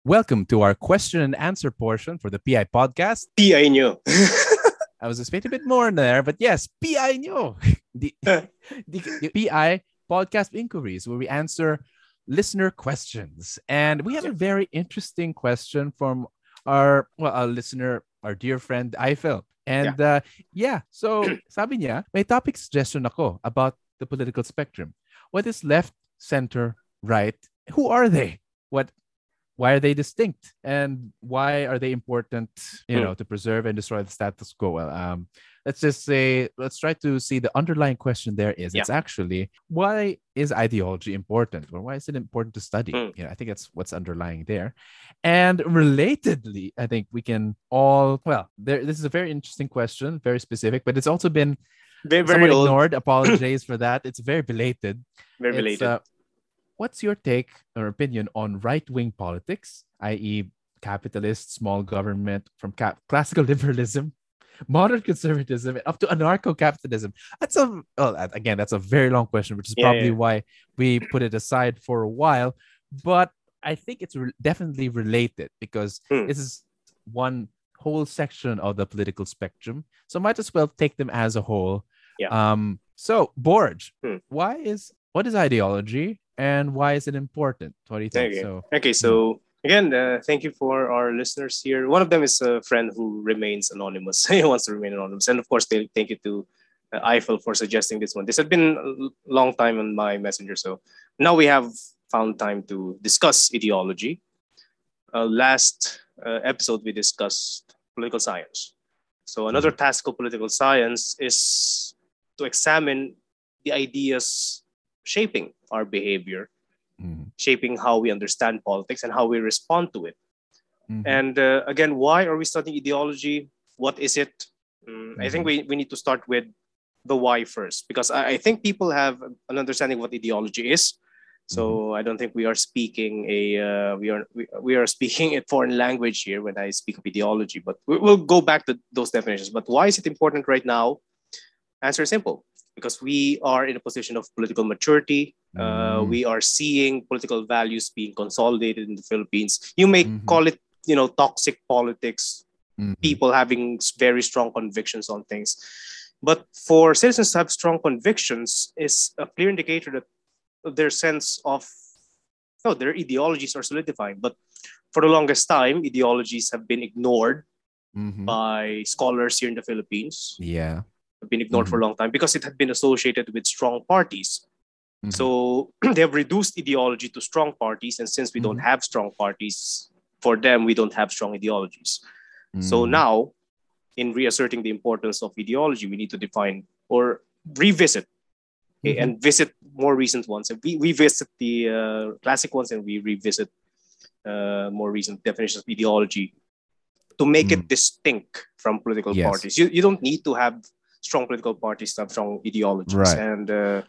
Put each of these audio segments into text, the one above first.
Welcome to our question and answer portion for the PI podcast. PI nyo. I was expecting a bit more in there, but yes, PI nyo. The PI podcast inquiries where we answer listener questions. And we have a very interesting question from our listener, our dear friend Eiffel. And so sabi niya, may topic suggestion ako about the political spectrum. What is left, center, right? Who are they? Why are they distinct, and why are they important, to preserve and destroy the status quo? Well, let's try to see the underlying question there is. It's actually, why is ideology important, or why is it important to study? I think that's what's underlying there. And relatedly, I think we can this is a very interesting question, very specific, but it's also been very somewhat old. ignored. Apologize for that. It's very belated. Very belated. What's your take or opinion on right-wing politics, i.e., capitalist, small government, from classical liberalism, modern conservatism, up to anarcho-capitalism? That's a very long question, which is probably why we put it aside for a while. But I think it's definitely related, because this is one whole section of the political spectrum. So might as well take them as a whole. So, Borj, what is ideology? And why is it important? What do you think? So again, thank you for our listeners here. One of them is a friend who remains anonymous. He wants to remain anonymous. And of course, thank you to Eiffel for suggesting this one. This had been a long time on my messenger. So now we have found time to discuss ideology. Last episode, we discussed political science. So another task of political science is to examine the ideas shaping our behavior, shaping how we understand politics and how we respond to it. And again, why are we studying ideology? What is it? I think we need to start with the why first, because I think people have an understanding of what ideology is. So I don't think we are speaking we are speaking a foreign language here when I speak of ideology. But we'll go back to those definitions. But why is it important right now? Answer is simple. Because we are in a position of political maturity. We are seeing political values being consolidated in the Philippines. You may call it, toxic politics, people having very strong convictions on things. But for citizens to have strong convictions is a clear indicator that their sense of, their ideologies are solidifying. But for the longest time, ideologies have been ignored by scholars here in the Philippines. Have been ignored for a long time because it had been associated with strong parties. So they have reduced ideology to strong parties. And since we don't have strong parties, for them, we don't have strong ideologies. So now, in reasserting the importance of ideology, we need to define or revisit and visit more recent ones. And we visit the classic ones, and we revisit more recent definitions of ideology to make it distinct from political parties. You don't need to have strong political parties to have strong ideologies. Right. And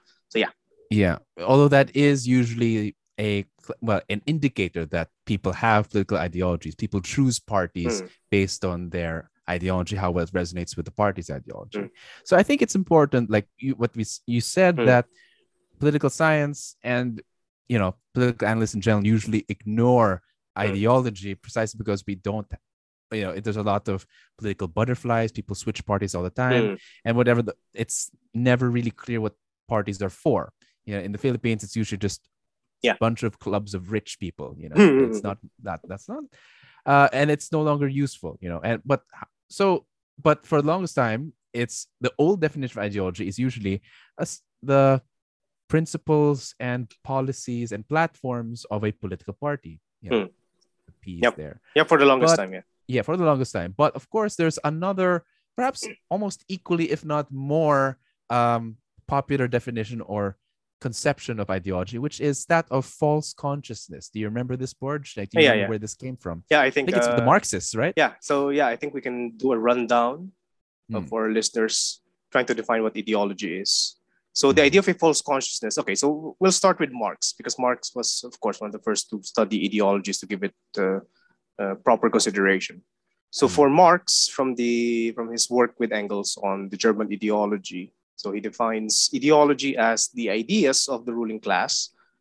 although that is usually an indicator that people have political ideologies. People choose parties based on their ideology, how well it resonates with the party's ideology. So I think it's important, like you said, that political science and political analysts in general usually ignore ideology precisely because we don't. There's a lot of political butterflies. People switch parties all the time, and whatever. It's never really clear what parties are for. In the Philippines, it's usually just a bunch of clubs of rich people. It's not that. That's not, and it's no longer useful. But for the longest time, it's the old definition of ideology is usually the principles and policies and platforms of a political party. The P is there. For the longest time. For the longest time. But of course, there's another, perhaps almost equally, if not more, popular definition or conception of ideology, which is that of false consciousness. Do you remember this, Borj? Do you remember where this came from? I think it's the Marxists, right? So I think we can do a rundown for listeners trying to define what ideology is. So the idea of a false consciousness. Okay, so we'll start with Marx, because Marx was, of course, one of the first to study ideologies to give it proper consideration. So for Marx, from his work with Engels on the German ideology, so he defines ideology as the ideas of the ruling class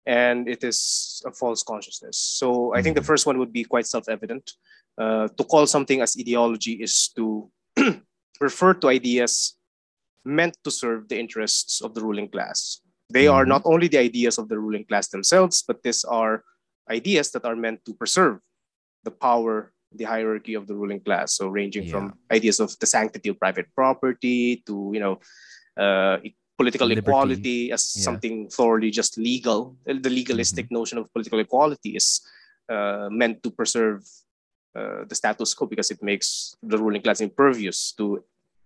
and it is a false consciousness. So I think the first one would be quite self-evident. To call something as ideology is to refer to ideas meant to serve the interests of the ruling class. They are not only the ideas of the ruling class themselves, but these are ideas that are meant to preserve the power, the hierarchy of the ruling class. So ranging from ideas of the sanctity of private property to, political Liberty. equality as something thoroughly just legal. The legalistic notion of political equality is meant to preserve the status quo because it makes the ruling class impervious to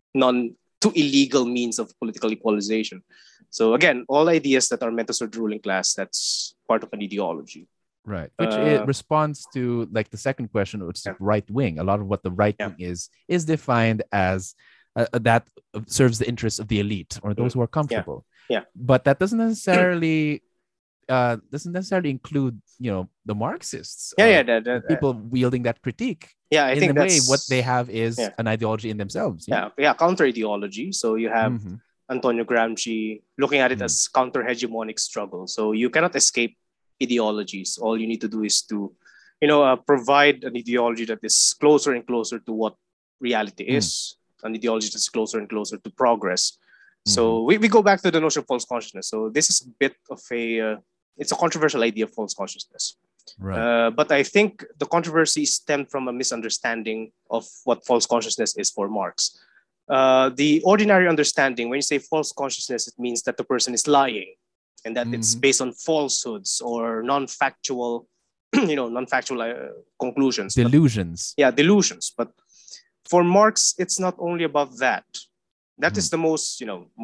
illegal means of political equalization. So again, all ideas that are meant to serve the ruling class, that's part of an ideology. Right. Which it responds to like the second question, which is right wing. A lot of what the right wing is defined as that serves the interests of the elite or those who are comfortable. Yeah. But that doesn't necessarily include, the Marxists. The people wielding that critique. Yeah, I think in a way, what they have is an ideology in themselves. Counter ideology. So you have Antonio Gramsci looking at it as counter hegemonic struggle. So you cannot escape ideologies. All you need to do is to, provide an ideology that is closer and closer to what reality is, an ideology that's closer and closer to progress. So we go back to the notion of false consciousness. So this is a bit of it's a controversial idea of false consciousness. Right. But I think the controversy stemmed from a misunderstanding of what false consciousness is for Marx. The ordinary understanding, when you say false consciousness, it means that the person is lying and that it's based on falsehoods or non-factual, conclusions. Delusions. Delusions. But for Marx, it's not only about that. That is the most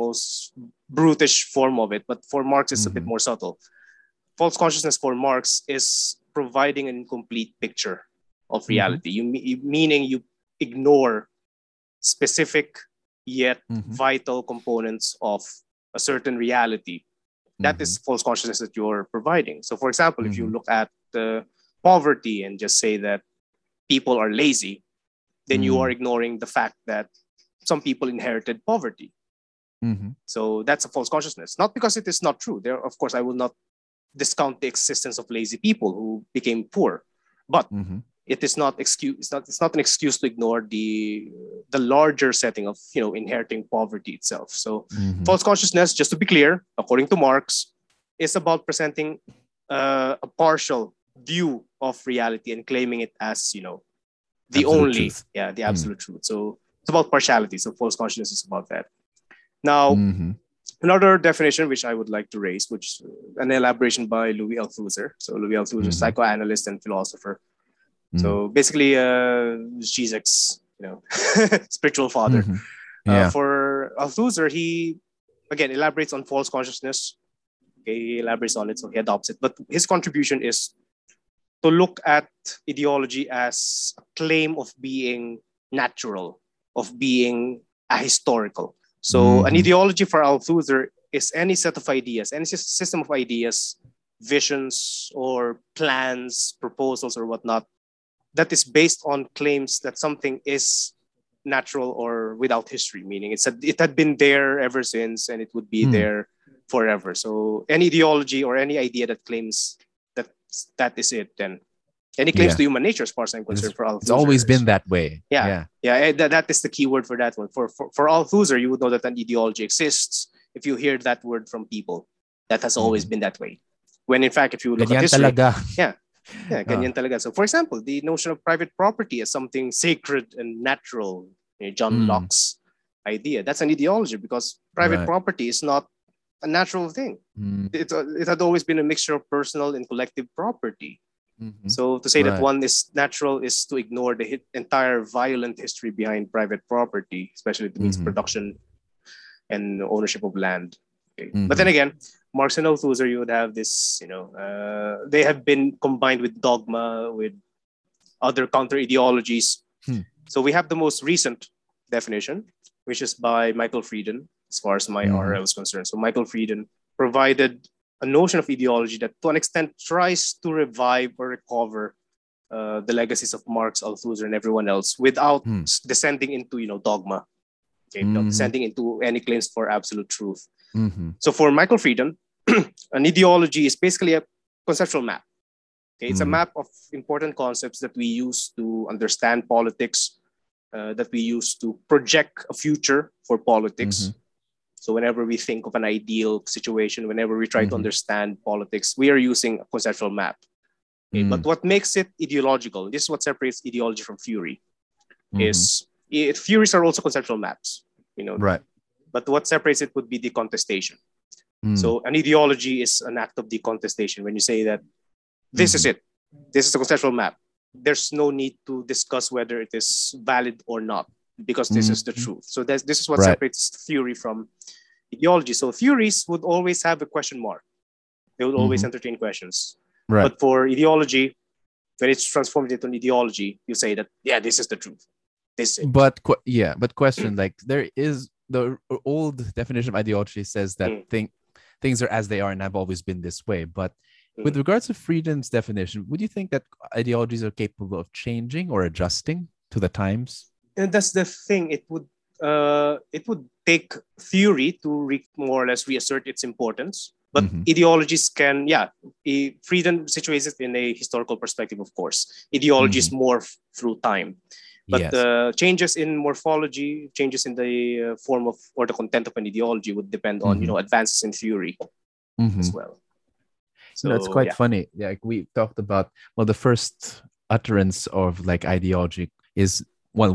brutish form of it. But for Marx, it's a bit more subtle. False consciousness for Marx is providing an incomplete picture of reality. Meaning you ignore specific yet vital components of a certain reality. That is false consciousness that you're providing. So, for example, if you look at poverty and just say that people are lazy, then you are ignoring the fact that some people inherited poverty. So that's a false consciousness. Not because it is not true. There, of course, I will not discount the existence of lazy people who became poor, but it is not excuse. It's not an excuse to ignore the larger setting of inheriting poverty itself. So false consciousness, just to be clear, according to Marx, is about presenting a partial view of reality and claiming it as the absolute only truth. the absolute truth. So it's about partiality. So false consciousness is about that. Now, another definition which I would like to raise, which an elaboration by Louis Althusser. So Louis Althusser, psychoanalyst and philosopher. So basically, Zizek's spiritual father. For Althusser, he again elaborates on false consciousness. Okay, he elaborates on it, so he adopts it. But his contribution is to look at ideology as a claim of being natural, of being ahistorical. So an ideology for Althusser is any set of ideas, any system of ideas, visions or plans, proposals or whatnot, that is based on claims that something is natural or without history, meaning it had been there ever since and it would be there forever. So any ideology or any idea that claims that is it, then any claims to human nature, as far as I'm concerned, for Althusser. It's always been that way. That is the key word for that one. For Althusser, you would know that an ideology exists if you hear that word from people. That has always been that way. When in fact, if you look at history, ganyan talaga. So for example, the notion of private property as something sacred and natural, John Locke's idea, that's an ideology because private property is not a natural thing. It had always been a mixture of personal and collective property. So to say that one is natural is to ignore the entire violent history behind private property, especially the means of production and ownership of land. Okay. But then again, Marx and Althusser, you would have this, they have been combined with dogma, with other counter ideologies. So we have the most recent definition, which is by Michael Frieden, as far as my RL is concerned. So Michael Frieden provided a notion of ideology that to an extent tries to revive or recover the legacies of Marx, Althusser, and everyone else without descending into dogma, without descending into any claims for absolute truth. So for Michael Frieden, an ideology is basically a conceptual map. Okay, it's a map of important concepts that we use to understand politics, that we use to project a future for politics. So whenever we think of an ideal situation, whenever we try to understand politics, we are using a conceptual map. Okay? But what makes it ideological, this is what separates ideology from theory, is theories are also conceptual maps, Right. But what separates it would be the contestation. So an ideology is an act of decontestation. When you say that this is it, this is a conceptual map, there's no need to discuss whether it is valid or not, because this is the truth. So this is what separates theory from ideology. So theories would always have a question mark. They would always entertain questions. Right. But for ideology, when it's transformed into an ideology, you say that, yeah, this is the truth. This is it. But question, like, there is the old definition of ideology says that things are as they are and have always been this way. But with regards to Frieden's definition, would you think that ideologies are capable of changing or adjusting to the times? And that's the thing. It would take theory to more or less reassert its importance. But ideologies can, Frieden situates it in a historical perspective, of course. Ideologies morph through time. But changes in morphology, changes in the form of or the content of an ideology would depend on, advances in theory as well. So that's quite funny. Like we talked about, the first utterance of like ideology is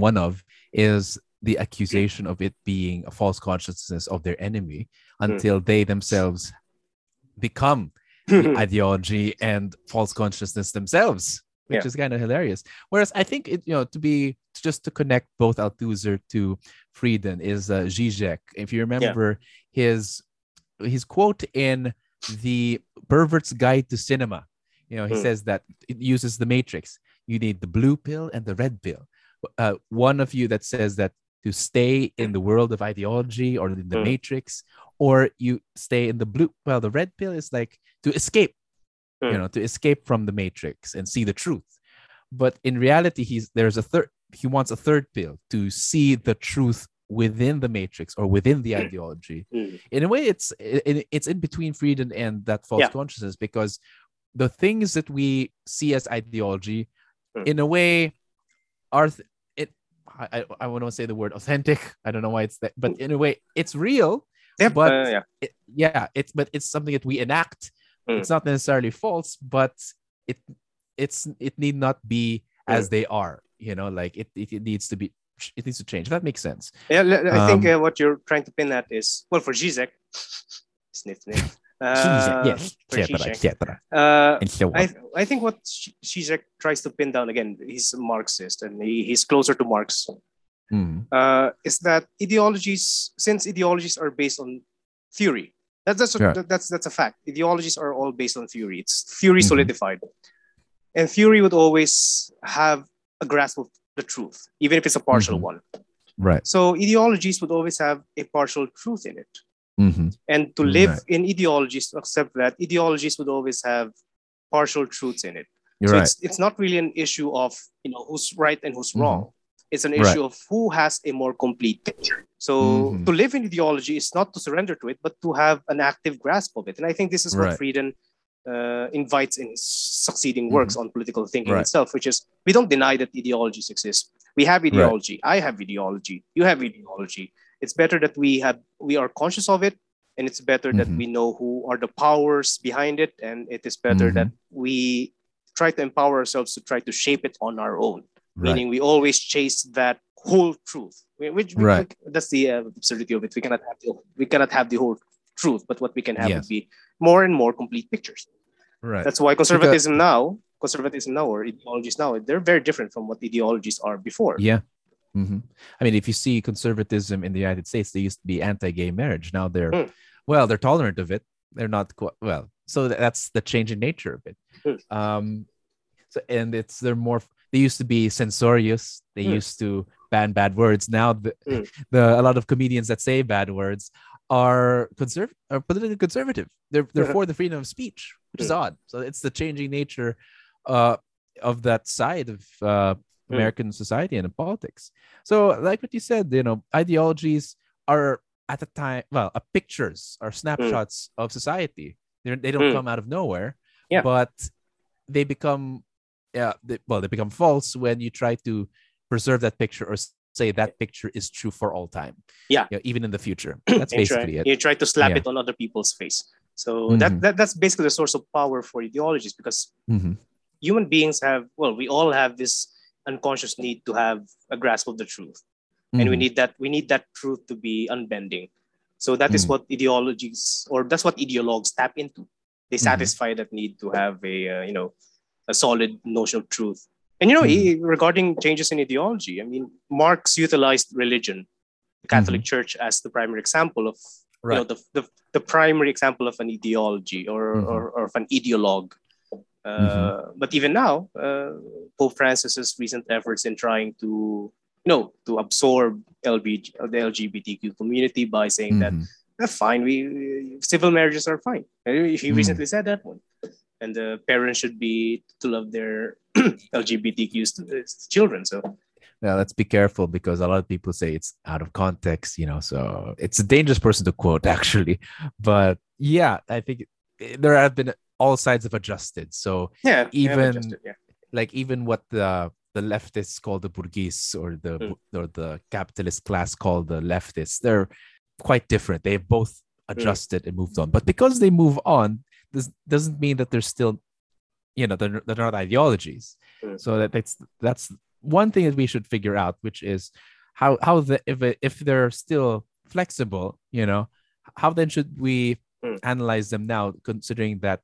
is the accusation of it being a false consciousness of their enemy until they themselves become the ideology and false consciousness themselves, which is kind of hilarious. Whereas I think it, to connect both Althusser to Frieden is Zizek. If you remember his quote in The Pervert's Guide to Cinema, he says that it uses the matrix. You need the blue pill and the red pill. One of you that says that to stay in the world of ideology or in the matrix, or you stay in the blue. Well, the red pill is like to escape, to escape from the matrix and see the truth. But in reality, he wants a third pill to see the truth within the matrix or within the ideology. In a way, it's in between Frieden and that false consciousness, because the things that we see as ideology, in a way, are I want to say the word authentic. I don't know why it's that, but in a way, it's real. But it's something that we enact. It's not necessarily false, but it need not be as they are. Like it needs to be. It needs to change. That makes sense. Yeah, I think what you're trying to pin at is, well, for Zizek, sniff. Yes, etc. I think what Zizek tries to pin down, again, he's a Marxist and he's closer to Marx, is that since ideologies are based on theory, that's a fact. Ideologies are all based on theory. It's theory solidified, and theory would always have a grasp of the truth, even if it's a partial one. Right. So ideologies would always have a partial truth in it. And to live in ideologies, to accept that ideologies would always have partial truths in it. It's not really an issue of who's right and who's wrong. It's an issue of who has a more complete picture. So to live in ideology is not to surrender to it, but to have an active grasp of it. And I think this is what Frieden invites in his succeeding works on political thinking itself, which is, we don't deny that ideologies exist. We have ideology. I have ideology. You have ideology. It's better that we are conscious of it, and it's better that we know who are the powers behind it, and it is better that we try to empower ourselves to try to shape it on our own. Meaning we always chase that whole truth. That's the absurdity of it. We cannot have the whole truth, but what we can have would be more and more complete pictures. Right. That's why conservatism now, or ideologies now, they're very different from what ideologies are before. Yeah. I mean, if you see conservatism in the United States, they used to be anti-gay marriage. Now they're tolerant of it. They're not so that's the change in nature of it. They're more. They used to be censorious. They used to ban bad words. Now a lot of comedians that say bad words are politically conservative. They're for the freedom of speech, which is odd. So it's the changing nature of that side of American society and politics. So like what you said, ideologies are at the time, pictures or snapshots of society. They don't come out of nowhere, Yeah. but they become they become false when you try to preserve that picture or say that picture is true for all time. Yeah. Even in the future. That's basically it. You try to slap it on other people's face. So that's basically the source of power for ideologies, because human beings have, well, we all have this unconscious need to have a grasp of the truth. And we need that truth to be unbending. So that is what ideologies, or that's what ideologues tap into. They satisfy that need to have a solid notion of truth. And regarding changes in ideology, I mean, Marx utilized religion, the Catholic Church, as the primary example of the primary example of an ideology or of an ideologue. But even now, Pope Francis's recent efforts in trying to absorb the LGBTQ community by saying that fine, civil marriages are fine. He recently said that one, and the parents should be to love their LGBTQ children. So now let's be careful, because a lot of people say it's out of context, so it's a dangerous person to quote, actually. But yeah, I think there have been all sides have adjusted. So even what the leftists call the bourgeois, or the capitalist class called the leftists, they're quite different. They've both adjusted and moved on. But because they move on, this doesn't mean that they're still, they're not ideologies. So that's one thing that we should figure out, which is how if they're still flexible, how then should we analyze them now, considering that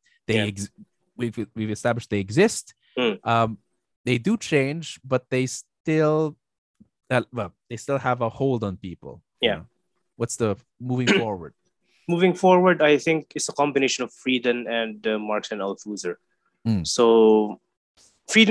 we've established they exist. They do change, but they still have a hold on people. What's the moving forward? Moving forward, I think it's a combination of Frieden and Marx and Althusser. So Frieden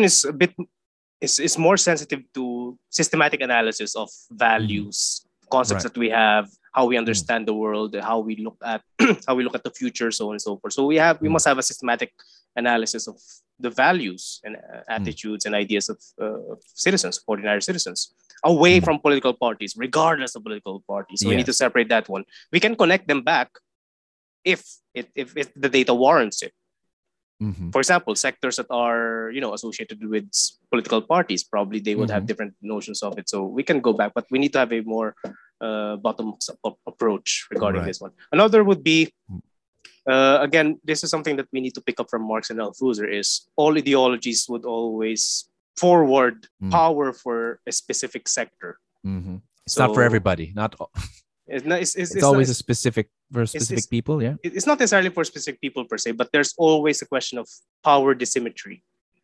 is more sensitive to systematic analysis of values, concepts that we have, how we understand the world, how we look at the future, so on and so forth. So we must have a systematic analysis of the values and attitudes and ideas of citizens, ordinary citizens, away from political parties, regardless of political parties. So we need to separate that one. We can connect them back if the data warrants it. For example, sectors that are associated with political parties, probably they would have different notions of it. So we can go back, but we need to have a more bottom-up approach regarding this one. Another would be, again, this is something that we need to pick up from Marx and Althusser, is all ideologies would always forward power for a specific sector. It's not for everybody. Not all. It's always a specific for specific people. Yeah, it's not necessarily for specific people per se, but there's always a question of power asymmetry.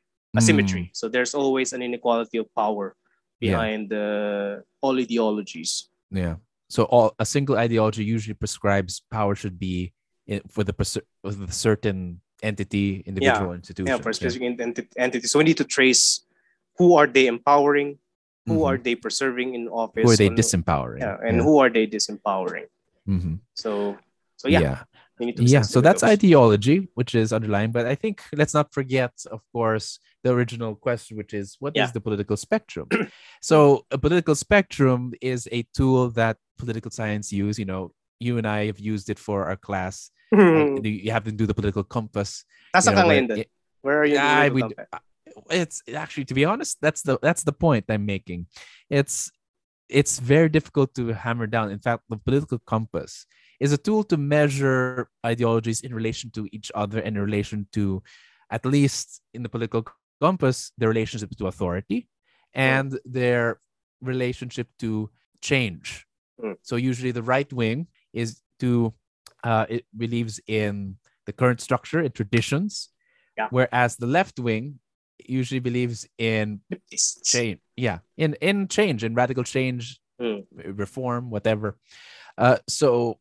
So there's always an inequality of power behind all ideologies. Yeah. So a single ideology usually prescribes power should be for the certain entity, individual, institution. Yeah, for a specific entity. So we need to trace who are they empowering, who are they preserving in office, who are they disempowering, who are they disempowering. So so that's ideology, which is underlying. But I think let's not forget, of course, the original question, which is what is the political spectrum? So a political spectrum is a tool that political science use. You and I have used it for our class. You have to do the political compass. Where are you? It's actually, to be honest, that's the point I'm making. It's very difficult to hammer down. In fact, the political compass is a tool to measure ideologies in relation to each other and in relation to, at least in the political compass, their relationship to authority and their relationship to change. So usually the right wing is it believes in the current structure, in traditions, whereas the left wing usually believes in change. In change, in radical change, reform, whatever. The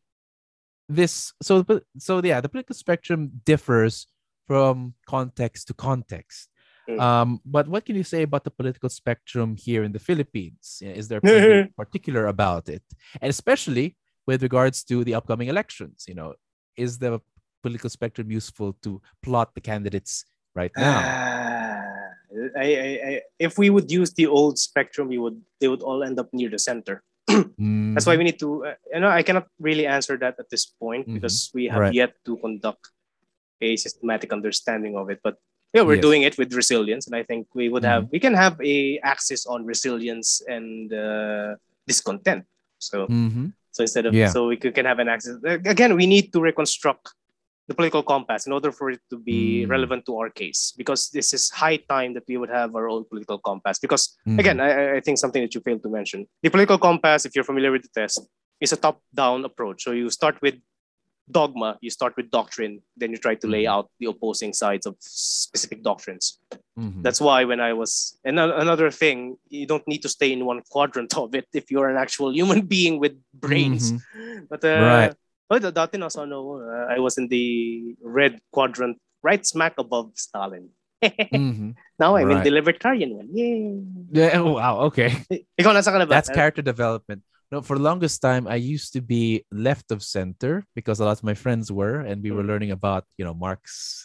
political spectrum differs from context to context. But what can you say about the political spectrum here in the Philippines? Is there anything particular about it? And especially with regards to the upcoming elections, is the political spectrum useful to plot the candidates right now? If we would use the old spectrum, they would all end up near the center. That's why we need to. I cannot really answer that at this point because we have yet to conduct a systematic understanding of it. But yeah, we're Yes. doing it with resilience, and I think Mhm. we can have a axis on resilience and discontent. So Mhm. instead of Yeah. we can have an axis again. We need to reconstruct the political compass in order for it to be Mm. relevant to our case, because this is high time that we would have our own political compass. Because again, Mhm. I think something that you failed to mention, the political compass, if you're familiar with the test, is a top-down approach. So you start with dogma, you start with doctrine, then you try to lay Mhm. out the opposing sides of specific doctrines. Mhm. That's why when I was, and another thing, you don't need to stay in one quadrant of it if you're an actual human being with brains. Mhm. But Right. dati nasa ano, I was in the red quadrant, right smack above Stalin. Mhm. Now I'm in the Right. libertarian one. Yay! Yeah. Oh, wow. Okay. Ikaw nasa ka na ba? That's character development. No, for the longest time, I used to be left of center because a lot of my friends were, and we were learning about, Marx,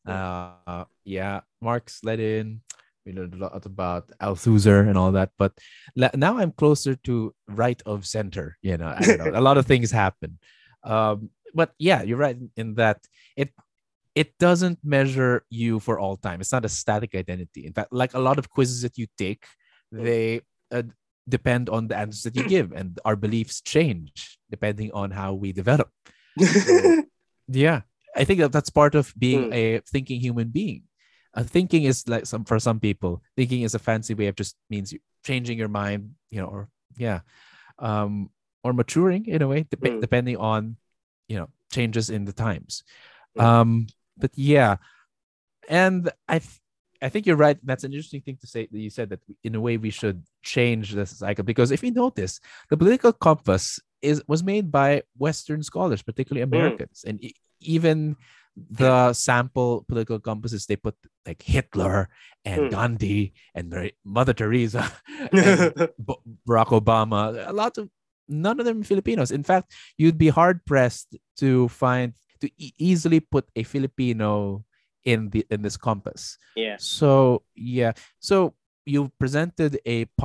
yeah, Marx, Lenin. We learned a lot about Althusser and all that. But now I'm closer to right of center. I don't know. A lot of things happen. But yeah, you're right in that it it doesn't measure you for all time. It's not a static identity. In fact, like a lot of quizzes that you take, they depend on the answers that you give, and our beliefs change depending on how we develop. So, yeah, I think that's part of being Mm, a thinking human being. Thinking is like for some people, thinking is a fancy way of just means you changing your mind, or yeah, um, or maturing in a way, mm, depending on changes in the times. mm, Um, but yeah, and I think you're right. That's an interesting thing to say that you said that in a way we should change this cycle, because if you notice, the political compass was made by Western scholars, particularly mm. Americans, and even the sample political compasses they put like Hitler and Mm. Gandhi and Mother Teresa and Barack Obama. None of them Filipinos. In fact, you'd be hard pressed to find to easily put a Filipino in this compass. Yeah. So yeah, so you presented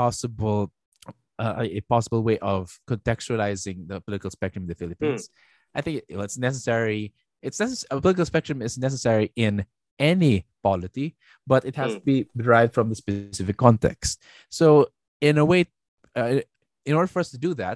a possible way of contextualizing the political spectrum in the Mm, Philippines. I think it's necessary. A political spectrum is necessary in any polity, but it has to mm, be derived from the specific context. So in a way, uh, in order for us to do that,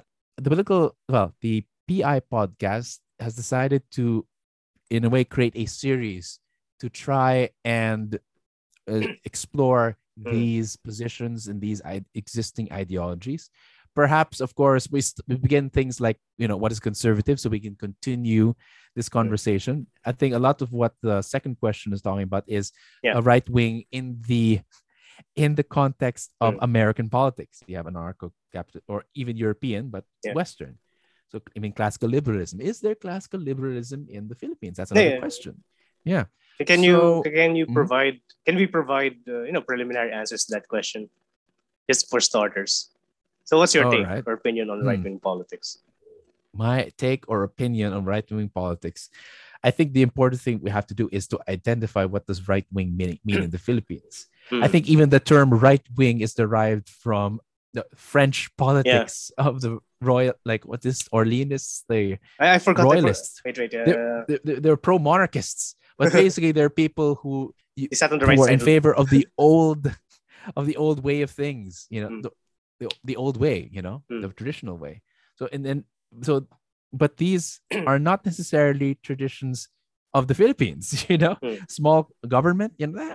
the PI podcast has decided to, in a way, create a series to try and explore mm, these positions and these existing ideologies. Perhaps, of course, we begin things like, what is conservative, so we can continue this mm. conversation. I think a lot of what the second question is talking about is Yeah. a right wing in the context of Mm, American politics. You have anarcho capital or even European, but yeah. Western. So, I mean, classical liberalism. Is there classical liberalism in the Philippines? That's another Yeah. question. Yeah. Can you So, mhm. provide can we provide preliminary answers to that question just for starters? So what's your All take right. or opinion on right Hmm. wing politics? My take or opinion on right wing politics. I think the important thing we have to do is to identify what does right wing mean in the Philippines. I Mm, think even the term right wing is derived from the French yeah. politics of the royal, like what is Orleanists, the I forgot. royalists. Wait. They're pro monarchists, but basically they're people Is that on the right who are in side of? favor of the old way of things. Mm, The old way. mm, The traditional way. So and then so, but these are not necessarily traditions of the Philippines. mm, Small government.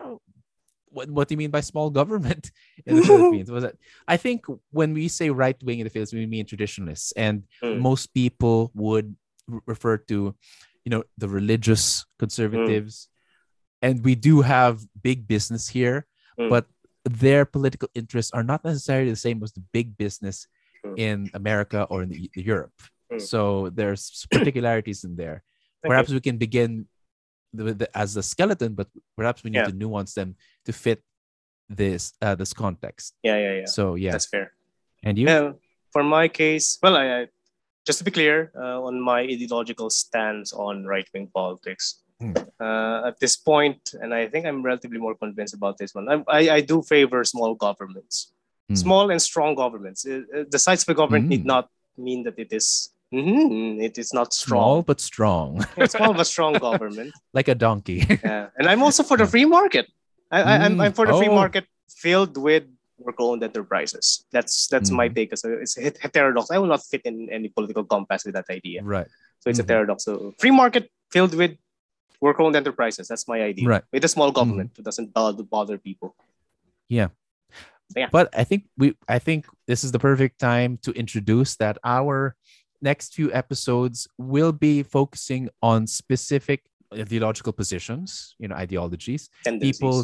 What do you mean by small government in the Philippines? Was it? I think when we say right wing in the Philippines, we mean traditionalists, and mm, most people would refer to, the religious mm, conservatives, and we do have big business here, mm, but their political interests are not necessarily the same as the big business mm, in America or in Europe. mm. So there's particularities in there. Okay. Perhaps we can begin as a skeleton, but perhaps we need Yeah. to nuance them to fit this context. Yeah. So yeah, That's fair. and you? Yeah. For my case, well, I just to be clear on my ideological stance on right wing politics. Hmm. At this point, and I think I'm relatively more convinced about this one, I do favor small governments, Hmm. small and strong governments. The size of a government need Hmm. not mean that it is It is not Small strong. but strong. It's small but strong government. Like a donkey. Yeah. And I'm also for the free market. I'm for the free market filled with worker-owned enterprises. That's my take. So it's a heterodox. I will not fit in any political compass with that idea. Right. So it's a heterodox. So free market filled with worker-owned enterprises. That's my idea. Right. With a small government who doesn't bother people. Yeah. Yeah. But I think this is the perfect time to introduce that our next few episodes will be focusing on specific ideological positions, ideologies, tendencies. people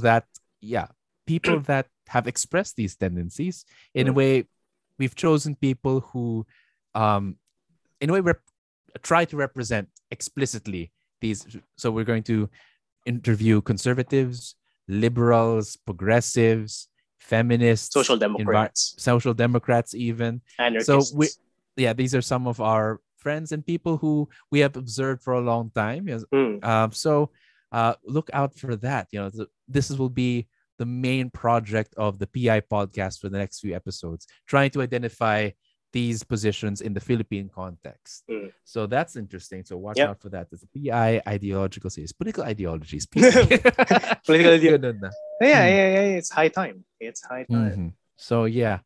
that have expressed these tendencies. In a way, we've chosen people who in a way try to represent explicitly these. So we're going to interview conservatives, liberals, progressives, feminists, social democrats, even anarchists. So these are some of our friends and people who we have observed for a long time. So look out for that. This will be the main project of the PI podcast for the next few episodes, trying to identify these positions in the Philippine context. So that's interesting. So watch out for that. There's a PI ideological series, political ideologies. Political ideology. It's high time. So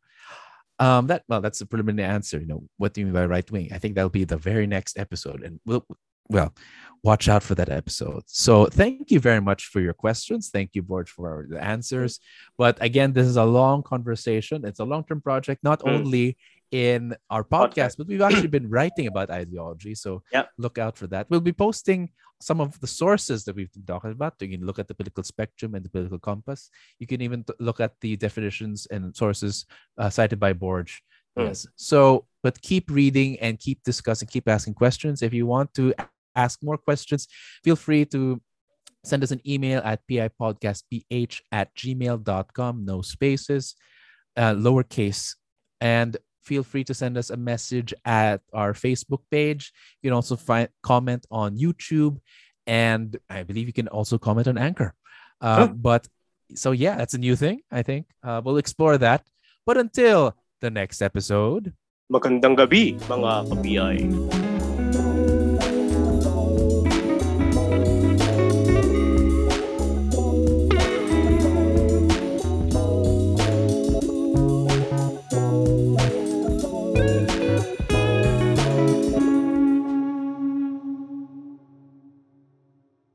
that's a preliminary answer. What do you mean by right wing? I think that'll be the very next episode, and we'll watch out for that episode. So thank you very much for your questions. Thank you, Borj, for the answers. But again, this is a long conversation. It's a long-term project, not only in our podcast, but we've actually been writing about ideology. So look out for that. We'll be posting some of the sources that we've been talking about. You can look at the political spectrum and the political compass. You can even look at the definitions and sources cited by Borj. Yes. So, but keep reading and keep discussing, keep asking questions. If you want to ask more questions, feel free to send us an email at pipodcastph@gmail.com. No spaces, lowercase. And feel free to send us a message at our Facebook page. You can also comment on YouTube, and I believe you can also comment on Anchor. But so that's a new thing, I think. We'll explore that. But until the next episode, magandang gabi, mga ka-PI.